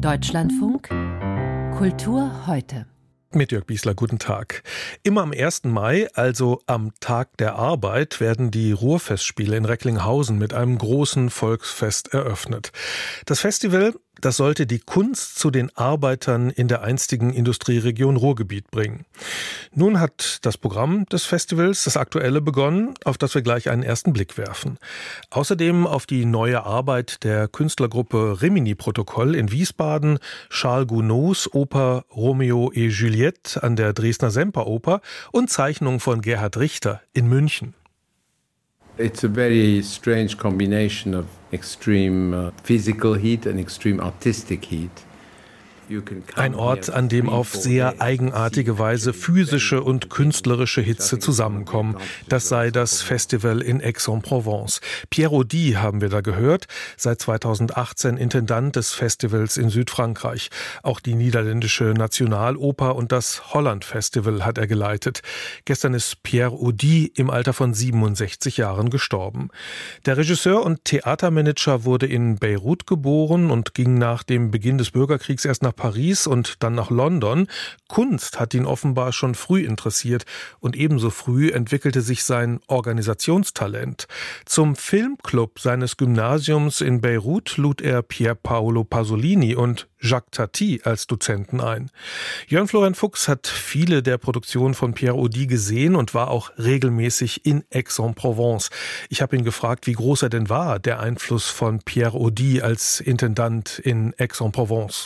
Deutschlandfunk Kultur heute. Mit Jörg Biesler, guten Tag. Immer am 1. Mai, also am Tag der Arbeit, werden die Ruhrfestspiele in Recklinghausen mit einem großen Volksfest eröffnet. Das Festival, das sollte die Kunst zu den Arbeitern in der einstigen Industrieregion Ruhrgebiet bringen. Nun hat das Programm des Festivals, das aktuelle, begonnen, auf das wir gleich einen ersten Blick werfen. Außerdem auf die neue Arbeit der Künstlergruppe Rimini-Protokoll in Wiesbaden, Charles Gounods Oper Romeo et Juliette an der Dresdner Semperoper und Zeichnungen von Gerhard Richter in München. It's a very strange combination of extreme physical heat and extreme artistic heat. Ein Ort, an dem auf sehr eigenartige Weise physische und künstlerische Hitze zusammenkommen. Das sei das Festival in Aix-en-Provence. Pierre Audi haben wir da gehört, seit 2018 Intendant des Festivals in Südfrankreich. Auch die niederländische Nationaloper und das Holland-Festival hat er geleitet. Gestern ist Pierre Audi im Alter von 67 Jahren gestorben. Der Regisseur und Theatermanager wurde in Beirut geboren und ging nach dem Beginn des Bürgerkriegs erst nach Paris und dann nach London. Kunst hat ihn offenbar schon früh interessiert und ebenso früh entwickelte sich sein Organisationstalent. Zum Filmclub seines Gymnasiums in Beirut lud er Pier Paolo Pasolini und Jacques Tati als Dozenten ein. Jörn Florian Fuchs hat viele der Produktionen von Pierre Audi gesehen und war auch regelmäßig in Aix-en-Provence. Ich habe ihn gefragt, wie groß er denn war, der Einfluss von Pierre Audi als Intendant in Aix-en-Provence.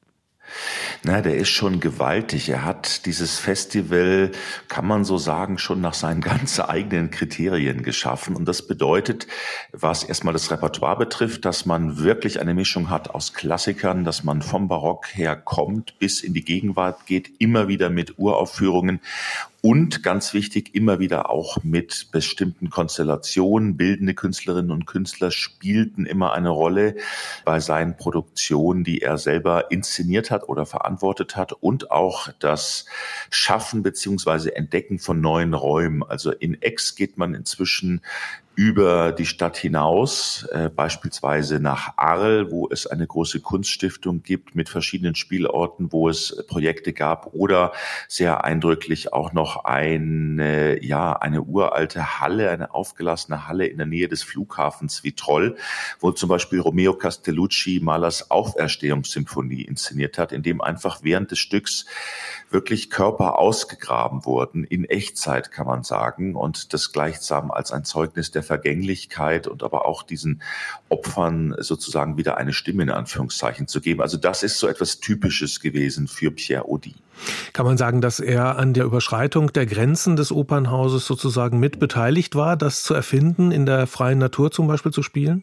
Na, der ist schon gewaltig. Er hat dieses Festival, kann man so sagen, schon nach seinen ganz eigenen Kriterien geschaffen. Und das bedeutet, was erstmal das Repertoire betrifft, dass man wirklich eine Mischung hat aus Klassikern, dass man vom Barock her kommt, bis in die Gegenwart geht, immer wieder mit Uraufführungen. Und ganz wichtig, immer wieder auch mit bestimmten Konstellationen. Bildende Künstlerinnen und Künstler spielten immer eine Rolle bei seinen Produktionen, die er selber inszeniert hat oder verantwortet hat. Und auch das Schaffen bzw. Entdecken von neuen Räumen. Also in Aix geht man inzwischen über die Stadt hinaus, beispielsweise nach Arles, wo es eine große Kunststiftung gibt mit verschiedenen Spielorten, wo es Projekte gab, oder sehr eindrücklich auch noch eine uralte Halle, eine aufgelassene Halle in der Nähe des Flughafens Vitrolles, wo zum Beispiel Romeo Castellucci Mahlers Auferstehungssymphonie inszeniert hat, in dem einfach während des Stücks wirklich Körper ausgegraben wurden, in Echtzeit kann man sagen, und das gleichsam als ein Zeugnis der Vergänglichkeit und aber auch diesen Opfern sozusagen wieder eine Stimme in Anführungszeichen zu geben. Also das ist so etwas Typisches gewesen für Pierre Audi. Kann man sagen, dass er an der Überschreitung der Grenzen des Opernhauses sozusagen mit beteiligt war, das zu erfinden, in der freien Natur zum Beispiel zu spielen?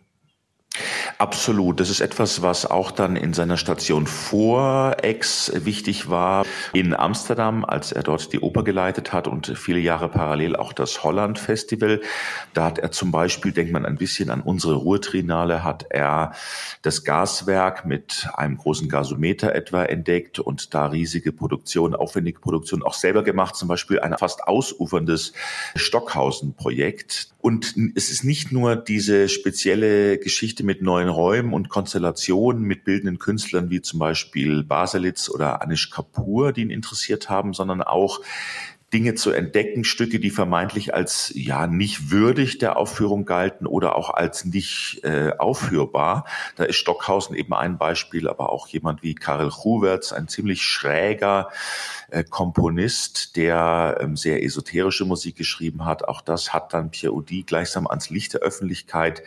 Absolut. Das ist etwas, was auch dann in seiner Station vor Aix wichtig war. In Amsterdam, als er dort die Oper geleitet hat und viele Jahre parallel auch das Holland-Festival. Da hat er zum Beispiel, denkt man ein bisschen an unsere Ruhrtriennale, hat er das Gaswerk mit einem großen Gasometer etwa entdeckt und da riesige Produktionen, aufwendige Produktionen auch selber gemacht. Zum Beispiel ein fast ausuferndes Stockhausen-Projekt. Und es ist nicht nur diese spezielle Geschichte mit neuen Räumen und Konstellationen mit bildenden Künstlern wie zum Beispiel Baselitz oder Anish Kapoor, die ihn interessiert haben, sondern auch Dinge zu entdecken, Stücke, die vermeintlich als nicht würdig der Aufführung galten oder auch als nicht aufführbar. Da ist Stockhausen eben ein Beispiel, aber auch jemand wie Karel Goertz, ein ziemlich schräger Komponist, der sehr esoterische Musik geschrieben hat. Auch das hat dann Pierre Audi gleichsam ans Licht der Öffentlichkeit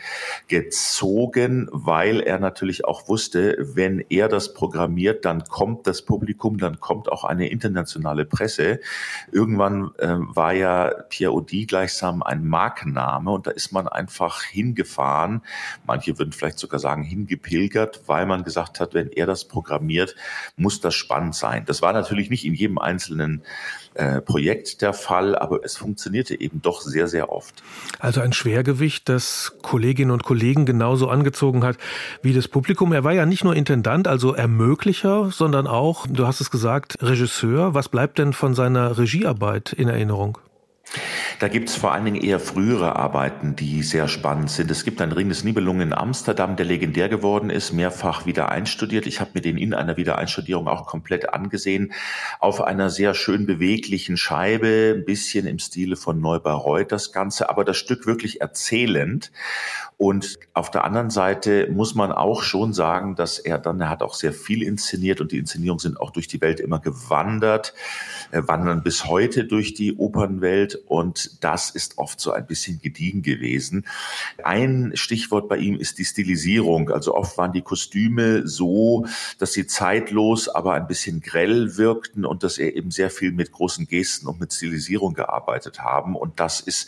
gezogen, weil er natürlich auch wusste, wenn er das programmiert, dann kommt das Publikum, dann kommt auch eine internationale Presse. Irgendwann war ja Pierre Audi gleichsam ein Markenname und da ist man einfach hingefahren. Manche würden vielleicht sogar sagen hingepilgert, weil man gesagt hat, wenn er das programmiert, muss das spannend sein. Das war natürlich nicht in jedem einzelnen Projekt der Fall, aber es funktionierte eben doch sehr, sehr oft. Also ein Schwergewicht, das Kolleginnen und Kollegen genauso angezogen hat wie das Publikum. Er war ja nicht nur Intendant, also Ermöglicher, sondern auch, du hast es gesagt, Regisseur. Was bleibt denn von seiner Regiearbeit in Erinnerung? Da gibt es vor allen Dingen eher frühere Arbeiten, die sehr spannend sind. Es gibt einen Ring des Nibelungen in Amsterdam, der legendär geworden ist, mehrfach wieder einstudiert. Ich habe mir den in einer Wiedereinstudierung auch komplett angesehen. Auf einer sehr schön beweglichen Scheibe, ein bisschen im Stile von Neubayreuth das Ganze, aber das Stück wirklich erzählend. Und auf der anderen Seite muss man auch schon sagen, dass er hat auch sehr viel inszeniert und die Inszenierungen sind auch durch die Welt immer gewandert, wandern bis heute durch die Opernwelt und das ist oft so ein bisschen gediegen gewesen. Ein Stichwort bei ihm ist die Stilisierung. Also oft waren die Kostüme so, dass sie zeitlos, aber ein bisschen grell wirkten und dass er eben sehr viel mit großen Gesten und mit Stilisierung gearbeitet haben und das ist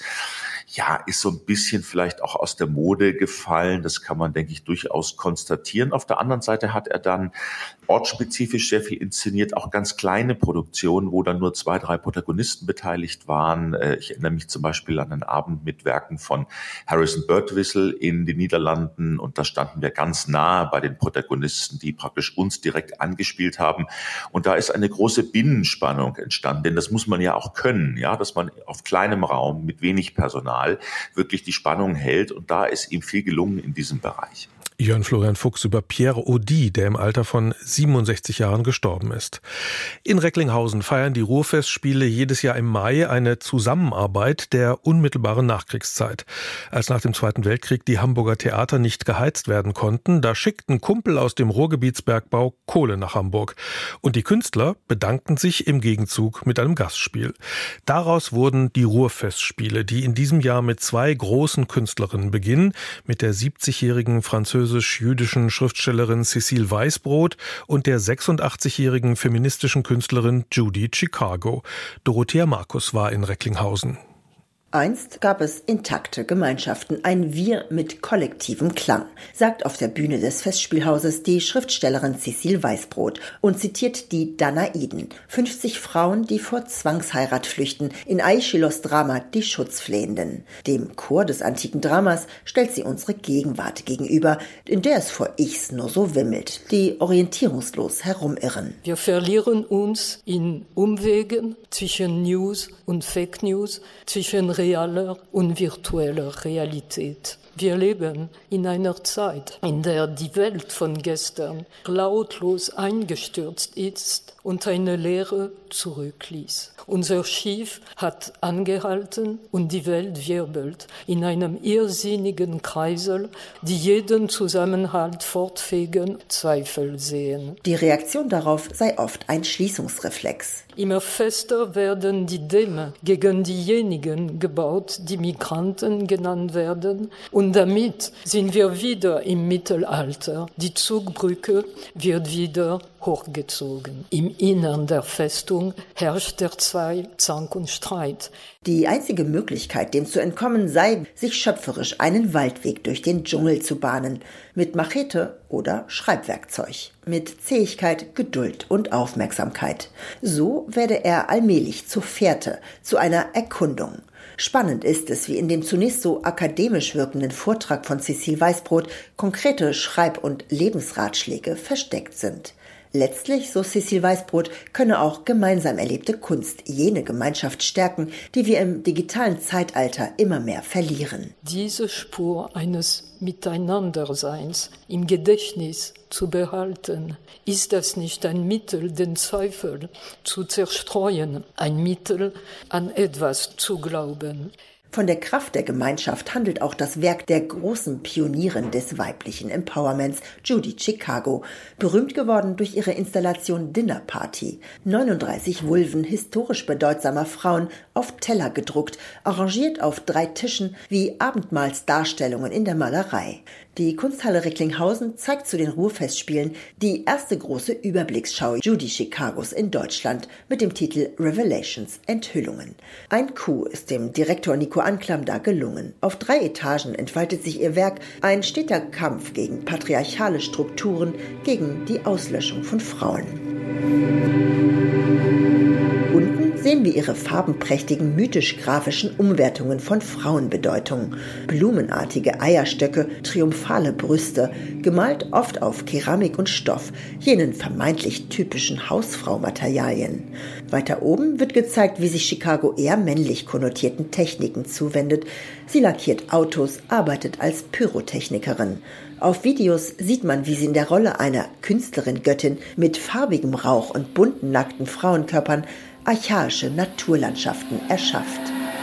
so ein bisschen vielleicht auch aus der Mode gefallen. Das kann man, denke ich, durchaus konstatieren. Auf der anderen Seite hat er dann ortsspezifisch sehr viel inszeniert, auch ganz kleine Produktionen, wo dann nur 2, 3 Protagonisten beteiligt waren. Ich erinnere mich zum Beispiel an einen Abend mit Werken von Harrison Birtwistle in den Niederlanden und da standen wir ganz nah bei den Protagonisten, die praktisch uns direkt angespielt haben. Und da ist eine große Binnenspannung entstanden, denn das muss man ja auch können, ja, dass man auf kleinem Raum mit wenig Personal wirklich die Spannung hält und da ist ihm viel gelungen in diesem Bereich. Jörn Florian Fuchs über Pierre Audi, der im Alter von 67 Jahren gestorben ist. In Recklinghausen feiern die Ruhrfestspiele jedes Jahr im Mai eine Zusammenarbeit der unmittelbaren Nachkriegszeit. Als nach dem Zweiten Weltkrieg die Hamburger Theater nicht geheizt werden konnten, da schickten Kumpel aus dem Ruhrgebietsbergbau Kohle nach Hamburg. Und die Künstler bedankten sich im Gegenzug mit einem Gastspiel. Daraus wurden die Ruhrfestspiele, die in diesem Jahr mit 2 großen Künstlerinnen beginnen, mit der 70-jährigen französisch-jüdischen Schriftstellerin Cécile Weißbrot und der 86-jährigen feministischen Künstlerin Judy Chicago. Dorothea Markus war in Recklinghausen. Einst gab es intakte Gemeinschaften, ein Wir mit kollektivem Klang, sagt auf der Bühne des Festspielhauses die Schriftstellerin Cécile Weißbrot und zitiert die Danaiden, 50 Frauen, die vor Zwangsheirat flüchten, in Aeschylos Drama Die Schutzflehenden. Dem Chor des antiken Dramas stellt sie unsere Gegenwart gegenüber, in der es vor Ichs nur so wimmelt, die orientierungslos herumirren. Wir verlieren uns in Umwegen zwischen News und Fake News, zwischen realer und virtueller Realität. Wir leben in einer Zeit, in der die Welt von gestern lautlos eingestürzt ist und eine Leere zurückließ. Unser Schiff hat angehalten und die Welt wirbelt in einem irrsinnigen Kreisel, die jeden Zusammenhalt fortfegen, Zweifel sehen. Die Reaktion darauf sei oft ein Schließungsreflex. Immer fester werden die Dämme gegen diejenigen gebaut, die Migranten genannt werden. Und damit sind wir wieder im Mittelalter. Die Zugbrücke wird wieder hochgezogen. Im Innern der Festung herrscht derzeit Zank und Streit. Die einzige Möglichkeit, dem zu entkommen, sei, sich schöpferisch einen Waldweg durch den Dschungel zu bahnen. Mit Machete oder Schreibwerkzeug. Mit Zähigkeit, Geduld und Aufmerksamkeit. So werde er allmählich zur Fährte, zu einer Erkundung. Spannend ist es, wie in dem zunächst so akademisch wirkenden Vortrag von Cécile Weißbrot konkrete Schreib- und Lebensratschläge versteckt sind. Letztlich, so Cécile Weißbrot, könne auch gemeinsam erlebte Kunst jene Gemeinschaft stärken, die wir im digitalen Zeitalter immer mehr verlieren. Diese Spur eines Miteinanderseins im Gedächtnis zu behalten, ist das nicht ein Mittel, den Zweifel zu zerstreuen, ein Mittel, an etwas zu glauben. Von der Kraft der Gemeinschaft handelt auch das Werk der großen Pionierin des weiblichen Empowerments, Judy Chicago, berühmt geworden durch ihre Installation Dinner Party. 39 Vulven historisch bedeutsamer Frauen auf Teller gedruckt, arrangiert auf 3 Tischen wie Abendmahlsdarstellungen in der Malerei. Die Kunsthalle Recklinghausen zeigt zu den Ruhrfestspielen die erste große Überblicksschau Judy Chicagos in Deutschland mit dem Titel Revelations, Enthüllungen. Ein Coup ist dem Direktor Nico Anklam da gelungen. Auf 3 Etagen entfaltet sich ihr Werk, ein steter Kampf gegen patriarchale Strukturen, gegen die Auslöschung von Frauen. Unten sehen wir ihre farbenprächtigen, mythisch-graphischen Umwertungen von Frauenbedeutung. Blumenartige Eierstöcke, triumphale Brüste, gemalt oft auf Keramik und Stoff, jenen vermeintlich typischen Hausfraumaterialien. Weiter oben wird gezeigt, wie sich Chicago eher männlich konnotierten Techniken zuwendet. Sie lackiert Autos, arbeitet als Pyrotechnikerin. Auf Videos sieht man, wie sie in der Rolle einer Künstlerin-Göttin mit farbigem Rauch und bunten nackten Frauenkörpern archaische Naturlandschaften erschafft.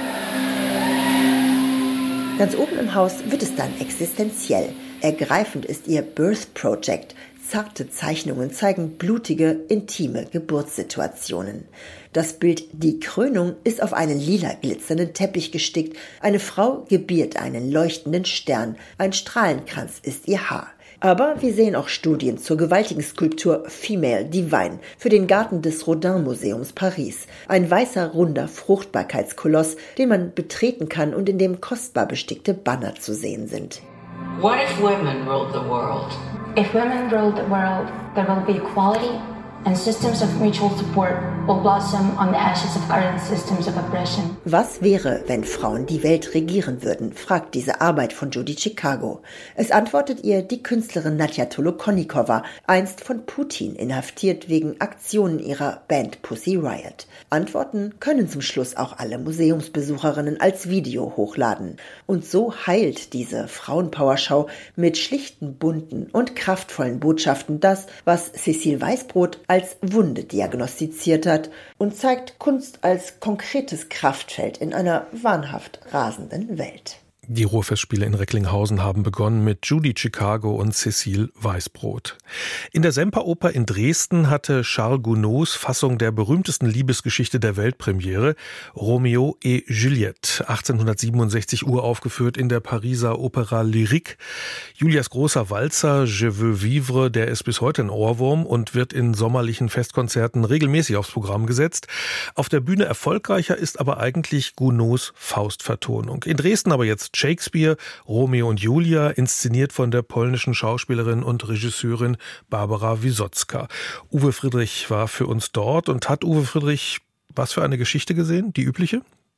Ganz oben im Haus wird es dann existenziell. Ergreifend ist ihr Birth Project. Zarte Zeichnungen zeigen blutige, intime Geburtssituationen. Das Bild Die Krönung ist auf einen lila glitzernden Teppich gestickt. Eine Frau gebiert einen leuchtenden Stern. Ein Strahlenkranz ist ihr Haar. Aber wir sehen auch Studien zur gewaltigen Skulptur Female Divine für den Garten des Rodin-Museums Paris. Ein weißer, runder Fruchtbarkeitskoloss, den man betreten kann und in dem kostbar bestickte Banner zu sehen sind. What if women ruled the world? If women ruled the world, there will be equality and systems of mutual support will blossom on the ashes of current systems of oppression. Was wäre, wenn Frauen die Welt regieren würden, fragt diese Arbeit von Judy Chicago. Es antwortet ihr die Künstlerin Nadja Tolokonnikova, einst von Putin inhaftiert wegen Aktionen ihrer Band Pussy Riot. Antworten können zum Schluss auch alle Museumsbesucherinnen als Video hochladen. Und so heilt diese Frauenpowerschau mit schlichten, bunten und kraftvollen Botschaften das, was Cécile Weißbrot als Wunde diagnostiziert hat und zeigt Kunst als konkretes Kraftfeld in einer wahnhaft rasenden Welt. Die Ruhrfestspiele in Recklinghausen haben begonnen mit Judy Chicago und Cécile Weißbrot. In der Semperoper in Dresden hatte Charles Gounods Fassung der berühmtesten Liebesgeschichte der Welt Premiere, Roméo et Juliette, 1867 uraufgeführt in der Pariser Opéra Lyrique. Julias großer Walzer Je veux vivre, der ist bis heute ein Ohrwurm und wird in sommerlichen Festkonzerten regelmäßig aufs Programm gesetzt. Auf der Bühne erfolgreicher ist aber eigentlich Gounods Faustvertonung. In Dresden aber jetzt Shakespeare, Romeo und Julia, inszeniert von der polnischen Schauspielerin und Regisseurin Barbara Wisocka. Uwe Friedrich war für uns dort und hat Uwe Friedrich was für eine Geschichte gesehen? Die übliche?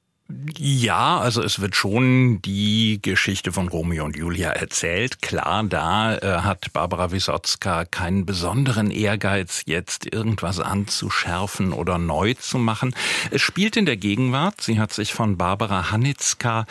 Ja, also es wird schon die Geschichte von Romeo und Julia erzählt. Klar, da hat Barbara Wisocka keinen besonderen Ehrgeiz, jetzt irgendwas anzuschärfen oder neu zu machen. Es spielt in der Gegenwart. Sie hat sich von Barbara Hanitzka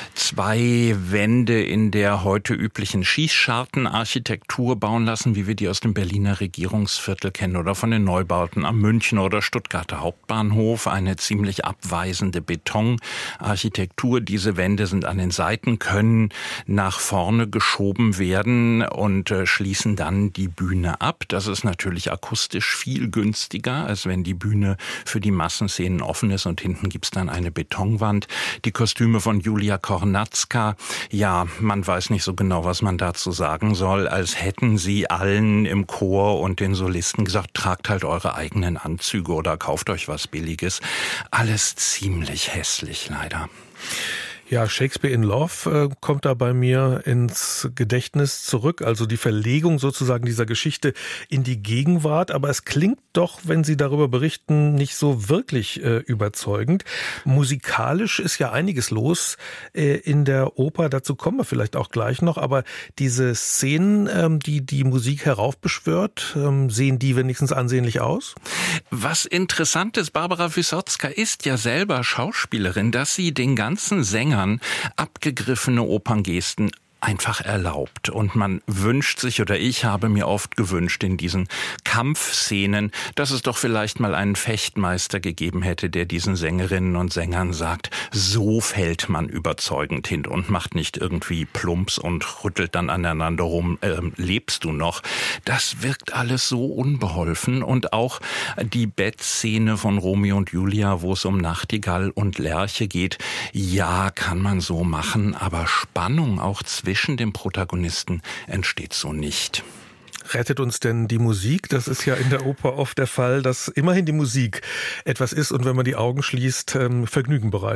2 Wände in der heute üblichen Schießschartenarchitektur bauen lassen, wie wir die aus dem Berliner Regierungsviertel kennen oder von den Neubauten am Münchner oder Stuttgarter Hauptbahnhof. Eine ziemlich abweisende Betonarchitektur. Diese Wände sind an den Seiten, können nach vorne geschoben werden und schließen dann die Bühne ab. Das ist natürlich akustisch viel günstiger, als wenn die Bühne für die Massenszenen offen ist und hinten gibt's dann eine Betonwand. Die Kostüme von Julia Kornacka, ja, man weiß nicht so genau, was man dazu sagen soll, als hätten sie allen im Chor und den Solisten gesagt, tragt halt eure eigenen Anzüge oder kauft euch was Billiges. Alles ziemlich hässlich. Leider. Ja, Shakespeare in Love kommt da bei mir ins Gedächtnis zurück, also die Verlegung sozusagen dieser Geschichte in die Gegenwart, aber es klingt doch, wenn Sie darüber berichten, nicht so wirklich überzeugend. Musikalisch ist ja einiges los in der Oper, dazu kommen wir vielleicht auch gleich noch, aber diese Szenen, die die Musik heraufbeschwört, sehen die wenigstens ansehnlich aus? Was interessant ist, Barbara Wisocka ist ja selber Schauspielerin, dass sie den ganzen Sängern abgegriffene Operngesten einfach erlaubt. Und man wünscht sich, oder ich habe mir oft gewünscht in diesen Kampfszenen, dass es doch vielleicht mal einen Fechtmeister gegeben hätte, der diesen Sängerinnen und Sängern sagt, so fällt man überzeugend hin und macht nicht irgendwie Plumps und rüttelt dann aneinander rum, lebst du noch? Das wirkt alles so unbeholfen. Und auch die Bettszene von Romeo und Julia, wo es um Nachtigall und Lerche geht, ja, kann man so machen, aber Spannung auch zwischen dem Protagonisten entsteht so nicht. Rettet uns denn die Musik? Das ist ja in der Oper oft der Fall, dass immerhin die Musik etwas ist und wenn man die Augen schließt, Vergnügen bereitet.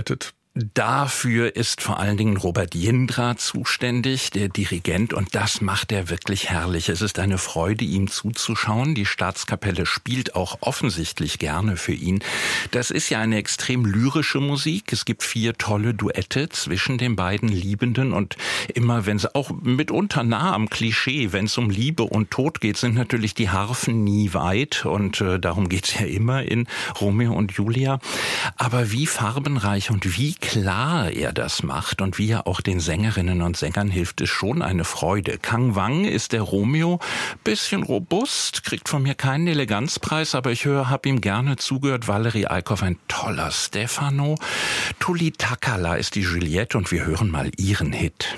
Dafür ist vor allen Dingen Robert Jindra zuständig, der Dirigent, und das macht er wirklich herrlich. Es ist eine Freude, ihm zuzuschauen. Die Staatskapelle spielt auch offensichtlich gerne für ihn. Das ist ja eine extrem lyrische Musik. Es gibt 4 tolle Duette zwischen den beiden Liebenden und immer, wenn es auch mitunter nah am Klischee, wenn es um Liebe und Tod geht, sind natürlich die Harfen nie weit und darum geht es ja immer in Romeo und Julia. Aber wie farbenreich und wie klar er das macht und wie er auch den Sängerinnen und Sängern hilft, ist schon eine Freude. Kang Wang ist der Romeo, bisschen robust, kriegt von mir keinen Eleganzpreis, aber ich habe ihm gerne zugehört. Valerie Eickhoff, ein toller Stefano. Tuli Takala ist die Juliette und wir hören mal ihren Hit.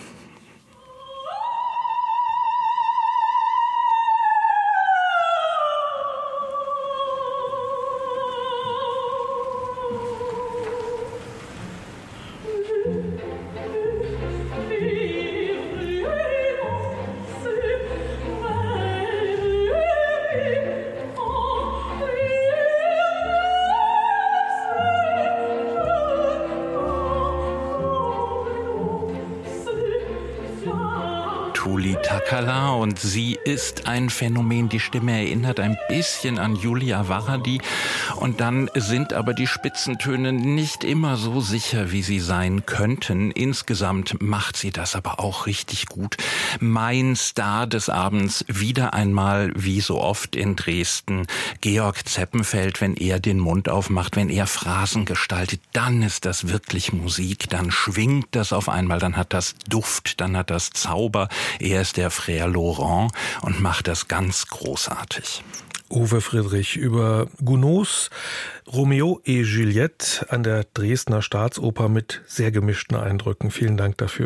Tuli Takala, und sie ist ein Phänomen. Die Stimme erinnert ein bisschen an Julia Varadi und dann sind aber die Spitzentöne nicht immer so sicher, wie sie sein könnten. Insgesamt macht sie das aber auch richtig gut. Mein Star des Abends, wieder einmal wie so oft in Dresden, Georg Zeppenfeld. Wenn er den Mund aufmacht, wenn er Phrasen gestaltet, dann ist das wirklich Musik, dann schwingt das auf einmal, dann hat das Duft, dann hat das Zauber. Er ist der Frère Laurent und macht das ganz großartig. Uwe Friedrich über Gounods Romeo et Juliette an der Dresdner Staatsoper mit sehr gemischten Eindrücken. Vielen Dank dafür.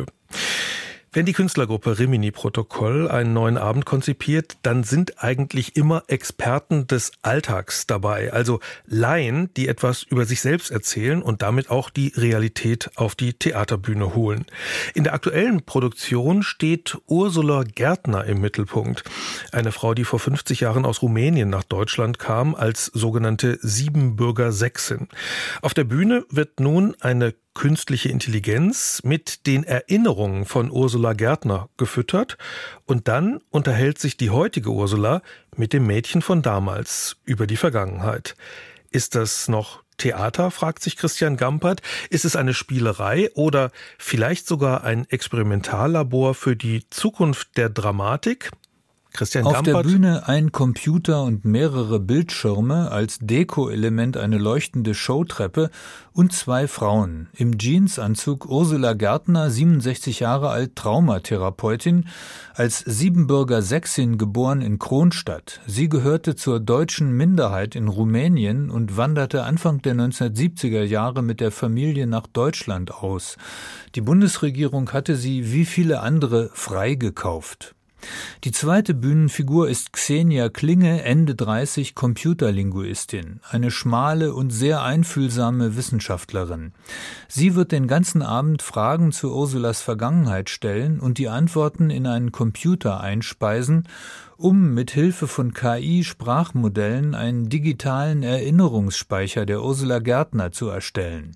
Wenn die Künstlergruppe Rimini Protokoll einen neuen Abend konzipiert, dann sind eigentlich immer Experten des Alltags dabei, also Laien, die etwas über sich selbst erzählen und damit auch die Realität auf die Theaterbühne holen. In der aktuellen Produktion steht Ursula Gärtner im Mittelpunkt. Eine Frau, die vor 50 Jahren aus Rumänien nach Deutschland kam, als sogenannte Siebenbürger Sächsin. Auf der Bühne wird nun eine künstliche Intelligenz mit den Erinnerungen von Ursula Gärtner gefüttert und dann unterhält sich die heutige Ursula mit dem Mädchen von damals über die Vergangenheit. Ist das noch Theater, fragt sich Christian Gampert. Ist es eine Spielerei oder vielleicht sogar ein Experimentallabor für die Zukunft der Dramatik? Christian Auf Gampert. Der Bühne ein Computer und mehrere Bildschirme, als Deko-Element eine leuchtende Showtreppe und 2 Frauen. Im Jeansanzug Ursula Gärtner, 67 Jahre alt, Traumatherapeutin, als Siebenbürger Sächsin geboren in Kronstadt. Sie gehörte zur deutschen Minderheit in Rumänien und wanderte Anfang der 1970er Jahre mit der Familie nach Deutschland aus. Die Bundesregierung hatte sie wie viele andere freigekauft. Die zweite Bühnenfigur ist Xenia Klinge, Ende 30, Computerlinguistin, eine schmale und sehr einfühlsame Wissenschaftlerin. Sie wird den ganzen Abend Fragen zu Ursulas Vergangenheit stellen und die Antworten in einen Computer einspeisen, um mit Hilfe von KI-Sprachmodellen einen digitalen Erinnerungsspeicher der Ursula Gärtner zu erstellen.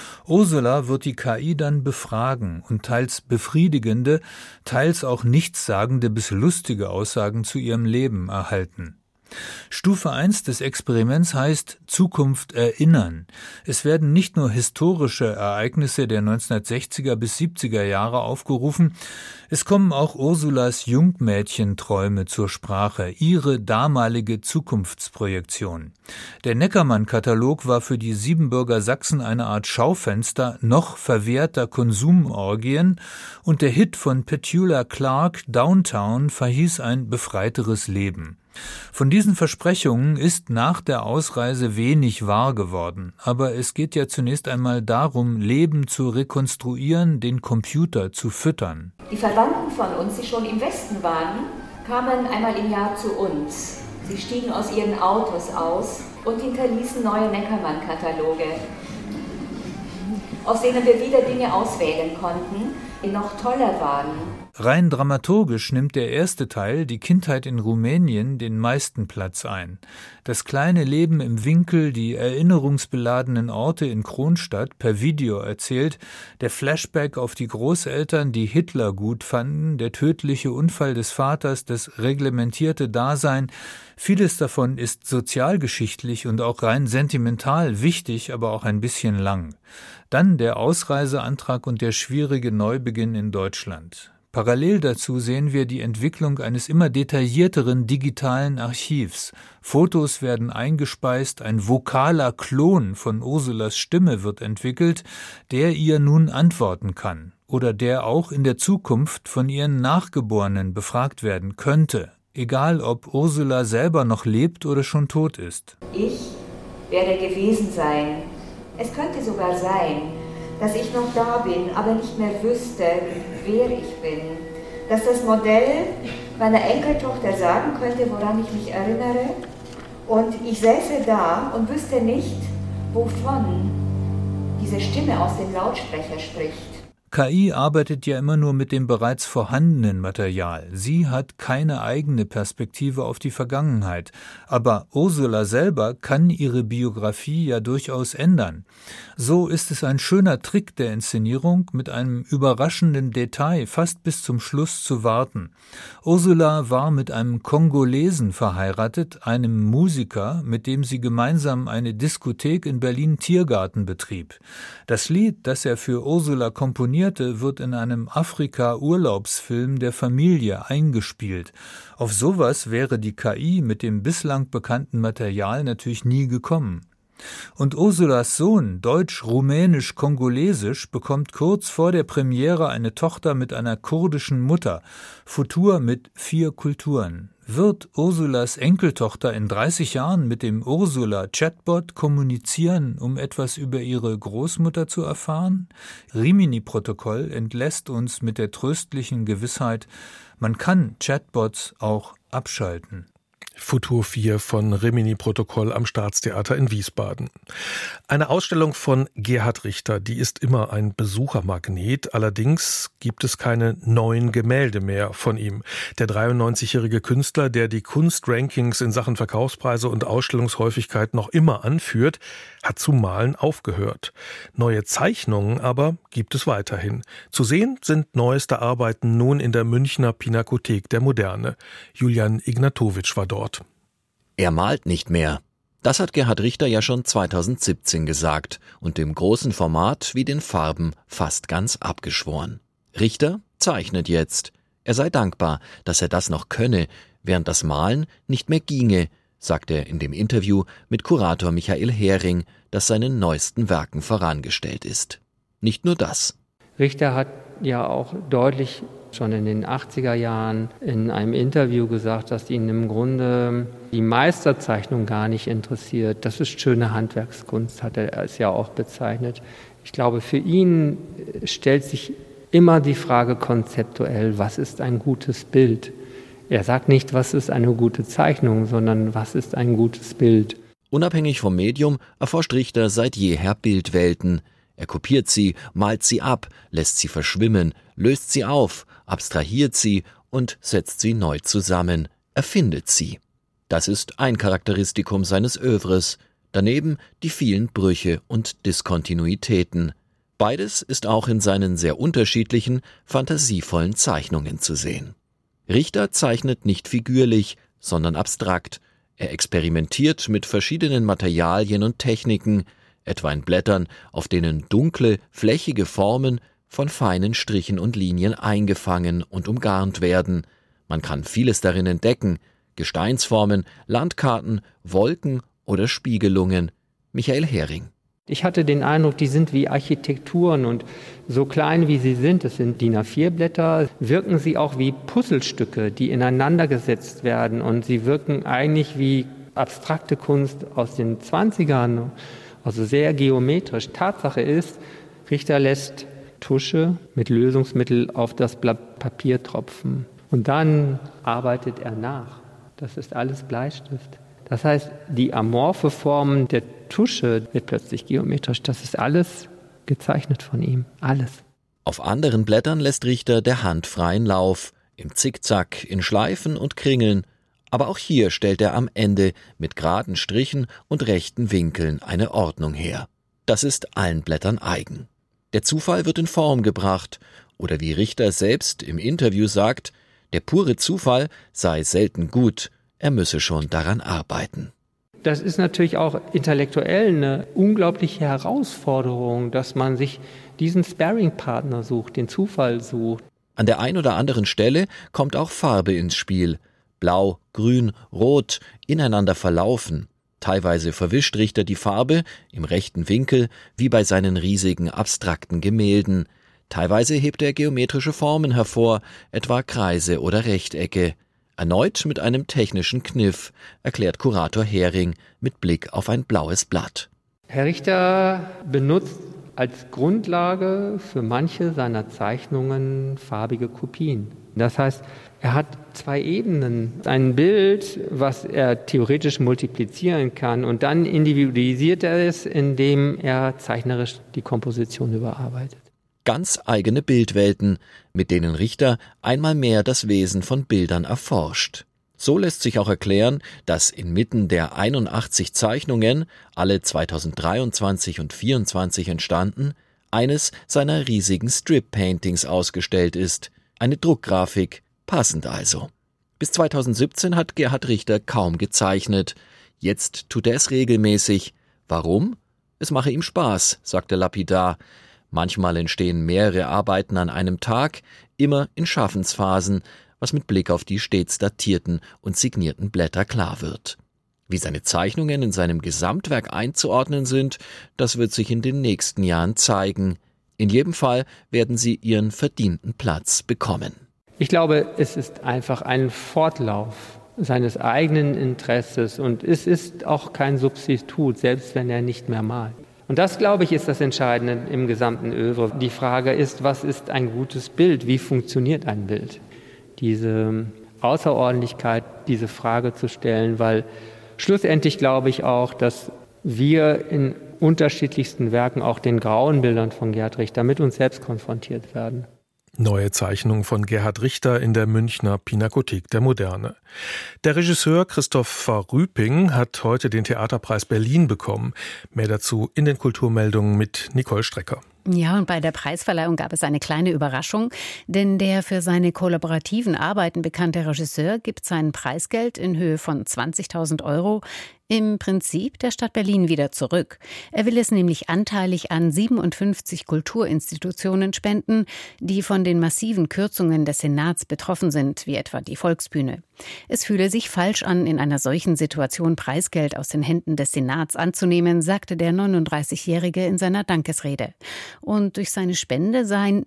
Ursula wird die KI dann befragen und teils befriedigende, teils auch nichtssagende bis lustige Aussagen zu ihrem Leben erhalten. Stufe 1 des Experiments heißt Zukunft erinnern. Es werden nicht nur historische Ereignisse der 1960er bis 70er Jahre aufgerufen, es kommen auch Ursulas Jungmädchenträume zur Sprache, ihre damalige Zukunftsprojektion. Der Neckermann-Katalog war für die Siebenbürger Sachsen eine Art Schaufenster noch verwehrter Konsumorgien und der Hit von Petula Clark, Downtown, verhieß ein befreiteres Leben. Von diesen Versprechungen ist nach der Ausreise wenig wahr geworden, aber es geht ja zunächst einmal darum, Leben zu rekonstruieren, den Computer zu füttern. Die Verwandten von uns, die schon im Westen waren, kamen einmal im Jahr zu uns. Sie stiegen aus ihren Autos aus und hinterließen neue Neckermann-Kataloge, aus denen wir wieder Dinge auswählen konnten, die noch toller waren. Rein dramaturgisch nimmt der erste Teil, die Kindheit in Rumänien, den meisten Platz ein. Das kleine Leben im Winkel, die erinnerungsbeladenen Orte in Kronstadt per Video erzählt, der Flashback auf die Großeltern, die Hitler gut fanden, der tödliche Unfall des Vaters, das reglementierte Dasein. Vieles davon ist sozialgeschichtlich und auch rein sentimental wichtig, aber auch ein bisschen lang. Dann der Ausreiseantrag und der schwierige Neubeginn in Deutschland. Parallel dazu sehen wir die Entwicklung eines immer detaillierteren digitalen Archivs. Fotos werden eingespeist, ein vokaler Klon von Ursulas Stimme wird entwickelt, der ihr nun antworten kann oder der auch in der Zukunft von ihren Nachgeborenen befragt werden könnte, egal ob Ursula selber noch lebt oder schon tot ist. Ich werde gewesen sein. Es könnte sogar sein, dass ich noch da bin, aber nicht mehr wüsste, wer ich bin. Dass das Modell meiner Enkeltochter sagen könnte, woran ich mich erinnere. Und ich säße da und wüsste nicht, wovon diese Stimme aus dem Lautsprecher spricht. KI arbeitet ja immer nur mit dem bereits vorhandenen Material. Sie hat keine eigene Perspektive auf die Vergangenheit. Aber Ursula selber kann ihre Biografie ja durchaus ändern. So ist es ein schöner Trick der Inszenierung, mit einem überraschenden Detail fast bis zum Schluss zu warten. Ursula war mit einem Kongolesen verheiratet, einem Musiker, mit dem sie gemeinsam eine Diskothek in Berlin-Tiergarten betrieb. Das Lied, das er für Ursula komponierte, wird in einem Afrika-Urlaubsfilm der Familie eingespielt. Auf sowas wäre die KI mit dem bislang bekannten Material natürlich nie gekommen. Und Ursulas Sohn, deutsch-rumänisch-kongolesisch, bekommt kurz vor der Premiere eine Tochter mit einer kurdischen Mutter. Futur mit 4 Kulturen. Wird Ursulas Enkeltochter in 30 Jahren mit dem Ursula-Chatbot kommunizieren, um etwas über ihre Großmutter zu erfahren? Rimini-Protokoll entlässt uns mit der tröstlichen Gewissheit, man kann Chatbots auch abschalten. Futur 4 von Rimini-Protokoll am Staatstheater in Wiesbaden. Eine Ausstellung von Gerhard Richter, die ist immer ein Besuchermagnet. Allerdings gibt es keine neuen Gemälde mehr von ihm. Der 93-jährige Künstler, der die Kunstrankings in Sachen Verkaufspreise und Ausstellungshäufigkeit noch immer anführt, hat zu malen aufgehört. Neue Zeichnungen aber gibt es weiterhin. Zu sehen sind neueste Arbeiten nun in der Münchner Pinakothek der Moderne. Julian Ignatowitsch war dort. Er malt nicht mehr. Das hat Gerhard Richter ja schon 2017 gesagt und dem großen Format wie den Farben fast ganz abgeschworen. Richter zeichnet jetzt. Er sei dankbar, dass er das noch könne, während das Malen nicht mehr ginge, sagt er in dem Interview mit Kurator Michael Hering, das seinen neuesten Werken vorangestellt ist. Nicht nur das. Richter hat ja auch deutlich schon in den 80er Jahren in einem Interview gesagt, dass ihn im Grunde die Meisterzeichnung gar nicht interessiert. Das ist schöne Handwerkskunst, hat er es ja auch bezeichnet. Ich glaube, für ihn stellt sich immer die Frage konzeptuell, was ist ein gutes Bild? Er sagt nicht, was ist eine gute Zeichnung, sondern was ist ein gutes Bild? Unabhängig vom Medium erforscht Richter seit jeher Bildwelten. Er kopiert sie, malt sie ab, lässt sie verschwimmen, löst sie auf, abstrahiert sie und setzt sie neu zusammen, erfindet sie. Das ist ein Charakteristikum seines Œuvres, daneben die vielen Brüche und Diskontinuitäten. Beides ist auch in seinen sehr unterschiedlichen, fantasievollen Zeichnungen zu sehen. Richter zeichnet nicht figürlich, sondern abstrakt. Er experimentiert mit verschiedenen Materialien und Techniken, etwa in Blättern, auf denen dunkle, flächige Formen von feinen Strichen und Linien eingefangen und umgarnt werden. Man kann vieles darin entdecken: Gesteinsformen, Landkarten, Wolken oder Spiegelungen. Michael Hering. Ich hatte den Eindruck, die sind wie Architekturen und so klein wie sie sind, das sind DIN A4-Blätter, wirken sie auch wie Puzzlestücke, die ineinander gesetzt werden, und sie wirken eigentlich wie abstrakte Kunst aus den 20ern, also sehr geometrisch. Tatsache ist, Richter lässt Tusche mit Lösungsmittel auf das Blatt Papier tropfen und dann arbeitet er nach. Das ist alles Bleistift. Das heißt, die amorphe Form der Tusche wird plötzlich geometrisch. Das ist alles gezeichnet von ihm. Alles. Auf anderen Blättern lässt Richter der Hand freien Lauf, im Zickzack, in Schleifen und Kringeln. Aber auch hier stellt er am Ende mit geraden Strichen und rechten Winkeln eine Ordnung her. Das ist allen Blättern eigen. Der Zufall wird in Form gebracht, oder wie Richter selbst im Interview sagt, der pure Zufall sei selten gut, er müsse schon daran arbeiten. Das ist natürlich auch intellektuell eine unglaubliche Herausforderung, dass man sich diesen Sparringpartner sucht, den Zufall sucht. An der ein oder anderen Stelle kommt auch Farbe ins Spiel. Blau, Grün, Rot, ineinander verlaufen. Teilweise verwischt Richter die Farbe im rechten Winkel, wie bei seinen riesigen abstrakten Gemälden. Teilweise hebt er geometrische Formen hervor, etwa Kreise oder Rechtecke. Erneut mit einem technischen Kniff, erklärt Kurator Hering mit Blick auf ein blaues Blatt. Herr Richter benutzt als Grundlage für manche seiner Zeichnungen farbige Kopien. Das heißt, er hat zwei Ebenen. Ein Bild, was er theoretisch multiplizieren kann, und dann individualisiert er es, indem er zeichnerisch die Komposition überarbeitet. Ganz eigene Bildwelten, mit denen Richter einmal mehr das Wesen von Bildern erforscht. So lässt sich auch erklären, dass inmitten der 81 Zeichnungen, alle 2023 und 2024 entstanden, eines seiner riesigen Strip-Paintings ausgestellt ist. Eine Druckgrafik, passend also. Bis 2017 hat Gerhard Richter kaum gezeichnet. Jetzt tut er es regelmäßig. Warum? Es mache ihm Spaß, sagt er lapidar. Manchmal entstehen mehrere Arbeiten an einem Tag, immer in Schaffensphasen, was mit Blick auf die stets datierten und signierten Blätter klar wird. Wie seine Zeichnungen in seinem Gesamtwerk einzuordnen sind, das wird sich in den nächsten Jahren zeigen. In jedem Fall werden sie ihren verdienten Platz bekommen. Ich glaube, es ist einfach ein Fortlauf seines eigenen Interesses und es ist auch kein Substitut, selbst wenn er nicht mehr malt. Und das, glaube ich, ist das Entscheidende im gesamten Œuvre. Die Frage ist, was ist ein gutes Bild? Wie funktioniert ein Bild? Diese Außerordentlichkeit, diese Frage zu stellen, weil schlussendlich glaube ich auch, dass wir in unterschiedlichsten Werken, auch den grauen Bildern von Gerhard Richter, mit uns selbst konfrontiert werden. Neue Zeichnung von Gerhard Richter in der Münchner Pinakothek der Moderne. Der Regisseur Christopher Rüping hat heute den Theaterpreis Berlin bekommen. Mehr dazu in den Kulturmeldungen mit Nicole Strecker. Ja, und bei der Preisverleihung gab es eine kleine Überraschung, denn der für seine kollaborativen Arbeiten bekannte Regisseur gibt sein Preisgeld in Höhe von 20.000 € im Prinzip der Stadt Berlin wieder zurück. Er will es nämlich anteilig an 57 Kulturinstitutionen spenden, die von den massiven Kürzungen des Senats betroffen sind, wie etwa die Volksbühne. Es fühle sich falsch an, in einer solchen Situation Preisgeld aus den Händen des Senats anzunehmen, sagte der 39-Jährige in seiner Dankesrede. Und durch seine Spende seien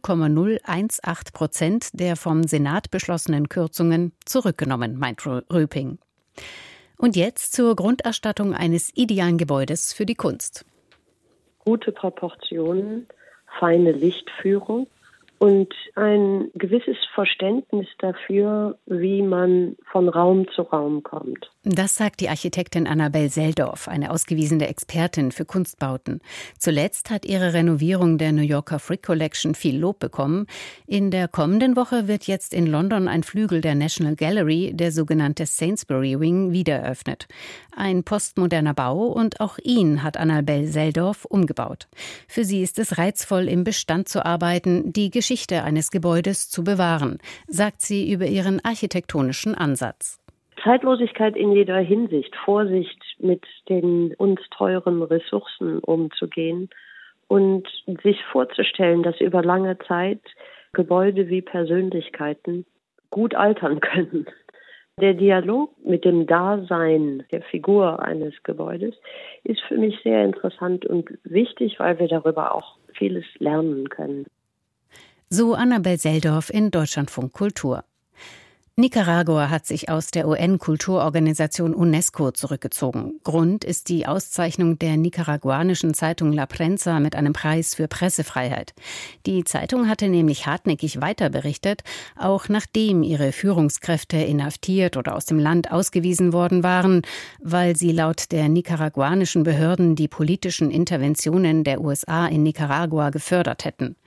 0,018% der vom Senat beschlossenen Kürzungen zurückgenommen, meint Rüping. Und jetzt zur Grunderstattung eines idealen Gebäudes für die Kunst. Gute Proportionen, feine Lichtführung und ein gewisses Verständnis dafür, wie man von Raum zu Raum kommt. Das sagt die Architektin Annabel Seldorf, eine ausgewiesene Expertin für Kunstbauten. Zuletzt hat ihre Renovierung der New Yorker Frick Collection viel Lob bekommen. In der kommenden Woche wird jetzt in London ein Flügel der National Gallery, der sogenannte Sainsbury Wing, wieder eröffnet. Ein postmoderner Bau und auch ihn hat Annabel Seldorf umgebaut. Für sie ist es reizvoll, im Bestand zu arbeiten, die Geschichte eines Gebäudes zu bewahren, sagt sie über ihren architektonischen Ansatz. Zeitlosigkeit in jeder Hinsicht, Vorsicht mit den uns teuren Ressourcen umzugehen und sich vorzustellen, dass über lange Zeit Gebäude wie Persönlichkeiten gut altern können. Der Dialog mit dem Dasein der Figur eines Gebäudes ist für mich sehr interessant und wichtig, weil wir darüber auch vieles lernen können. So Annabel Seldorf in Deutschlandfunk Kultur. Nicaragua hat sich aus der UN-Kulturorganisation UNESCO zurückgezogen. Grund ist die Auszeichnung der nicaraguanischen Zeitung La Prensa mit einem Preis für Pressefreiheit. Die Zeitung hatte nämlich hartnäckig weiter berichtet, auch nachdem ihre Führungskräfte inhaftiert oder aus dem Land ausgewiesen worden waren, weil sie laut der nicaraguanischen Behörden die politischen Interventionen der USA in Nicaragua gefördert hätten.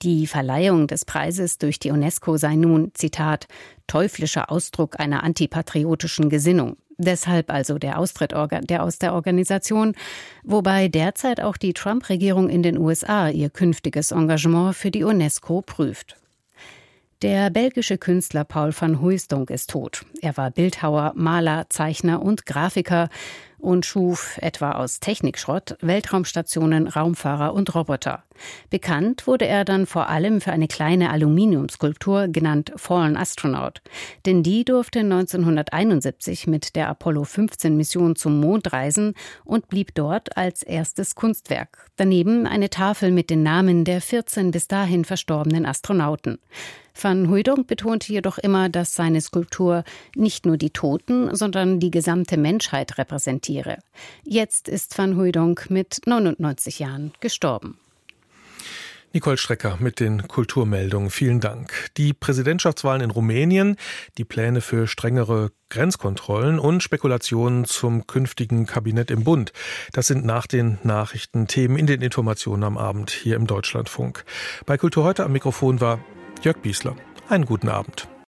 Die Verleihung des Preises durch die UNESCO sei nun, Zitat, teuflischer Ausdruck einer antipatriotischen Gesinnung. Deshalb also der Austritt aus der Organisation, wobei derzeit auch die Trump-Regierung in den USA ihr künftiges Engagement für die UNESCO prüft. Der belgische Künstler Paul van Huystonk ist tot. Er war Bildhauer, Maler, Zeichner und Grafiker und schuf etwa aus Technikschrott Weltraumstationen, Raumfahrer und Roboter. Bekannt wurde er dann vor allem für eine kleine Aluminiumskulptur, genannt Fallen Astronaut. Denn die durfte 1971 mit der Apollo-15-Mission zum Mond reisen und blieb dort als erstes Kunstwerk. Daneben eine Tafel mit den Namen der 14 bis dahin verstorbenen Astronauten. Van Huystonk betonte jedoch immer, dass seine Skulptur nicht nur die Toten, sondern die gesamte Menschheit repräsentiere. Jetzt ist Van Huystonk mit 99 Jahren gestorben. Nicole Strecker mit den Kulturmeldungen. Vielen Dank. Die Präsidentschaftswahlen in Rumänien, die Pläne für strengere Grenzkontrollen und Spekulationen zum künftigen Kabinett im Bund. Das sind nach den Nachrichten Themen in den Informationen am Abend hier im Deutschlandfunk. Bei Kultur heute am Mikrofon war Jörg Biesler. Einen guten Abend.